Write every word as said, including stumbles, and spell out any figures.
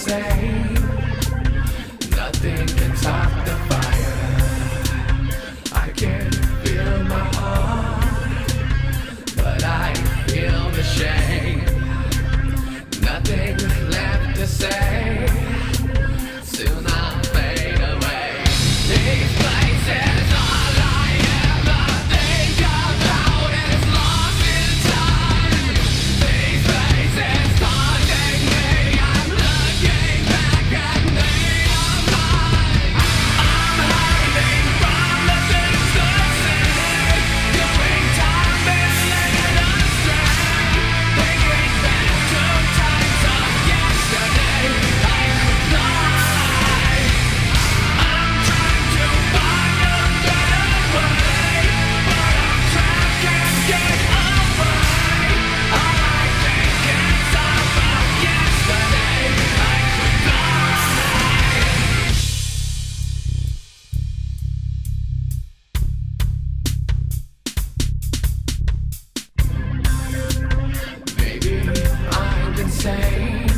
same. Nothing can top the fire. I can feel my heart, but I feel the shame. Nothing left to say. Soon I'll fade away. These places, all I ever think about is lost in time. These faces haunting me. I'm looking back at me. I'm hiding. I'm hiding from the things that say. Doing time is led astray. Thinking back to times of yesterday. I could die. I'm trying to find a better way, but I'm trapped, can't get away. All I think is about yesterday. I could die. Maybe I'm insane.